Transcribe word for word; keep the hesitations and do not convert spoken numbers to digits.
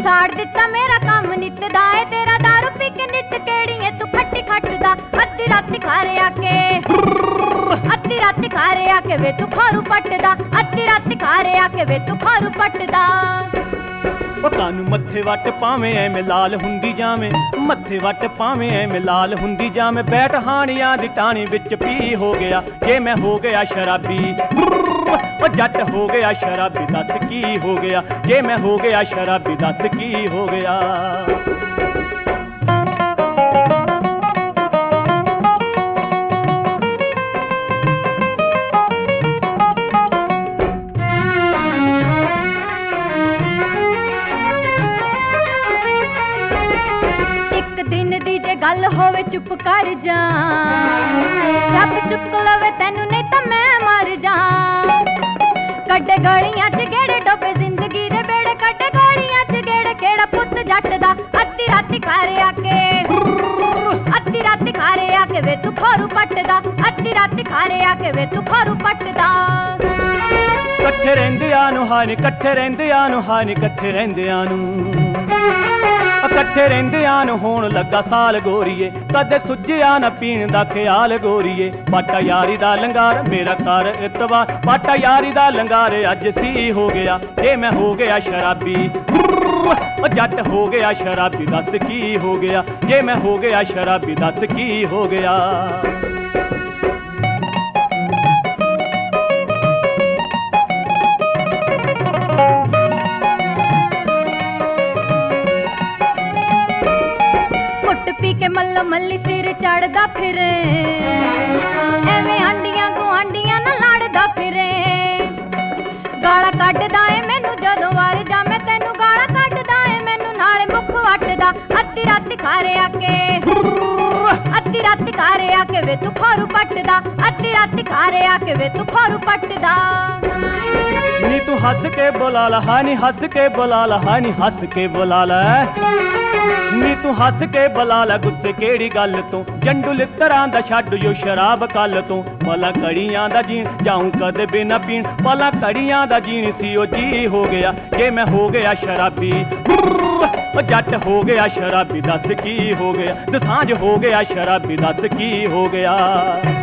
साड़ दिता मेरा काम नित दा है तेरा दारू पी के नित केड़ी है तू खट्टी खटदा अद्धी राती खारे आके अद्धी राती खारे आके वे तू खारू पटदा अद्धी राती खारे आके वे तू खारू पटदा कानू मथे वट पावे एवें लाल हुंदी जावे मथे वट पावे एवें लाल हुंदी जावे बैठ हानियां दी टाणी विच पी हो गया जे मैं हो गया शराबी ओ जट हो गया शराबी दस की हो गया जे मैं हो गया शराबी दस की हो गया गल होवे चुप कर जा रब चुप लवे तेनू नहीं तो मैं मर जा कड्डे गलियां च गेड़े डोबे जिंदगी दे बेड़े कड्डे गलियां च गेड़े केड़ा पुत जट दा अद्धी राती खारे आके अद्धी राती खारे आके वे तू खारू पटदा अद्धी राती खारे आके वे तू खारू पटदा कट्ठे रहिंदियां नूं हानी कट्ठे रहिंदियां नूं हानी कट्ठे रहिंदियां नूं कट्ठे रहिंदियां नूं होण लगा साल गोरीए कदे सुझिया ना पीण दा ख्याल गोरीए पाटा यारी दा लंगार मेरा कर इतवार पाटा यारी दा लंगार अज सी हो गया जे मैं हो गया शराबी ओ जट हो गया शराबी दस की हो गया जे मैं हो गया शराबी दस की हो गया पी के मल्लो मल्ली सिर चढ़दा फिरे एवें आंडियां गुआंडियां ना लड़दा फिरे गाला कड्डदा ए मैनू जदों वार जामे तैनू गाला कड्डदा ए मैनू नाले मुख वटदा अद्धी राती खारे आके अद्धी राती खारे आके वे तू खारू पटदा अद्धी राती खारे आके वे तू खारू पटदा नी तू हंस के बुला ला हानी हंस के बुला ला हानी हंस के बुला ला नी तू हंस के बुला ला गुस्से केड़ी गल तू जंडू लितरां दा छड्ड जो शराब कल तू भला कड़ियां दा जीन जाऊं कदे बिना पीण भला कड़ियां दा जीन सी ओ जी हो गया जे मैं हो गया शराबी ओ जट हो गया शराबी दस की हो गया दसांज हो गया शराबी दस की हो गया।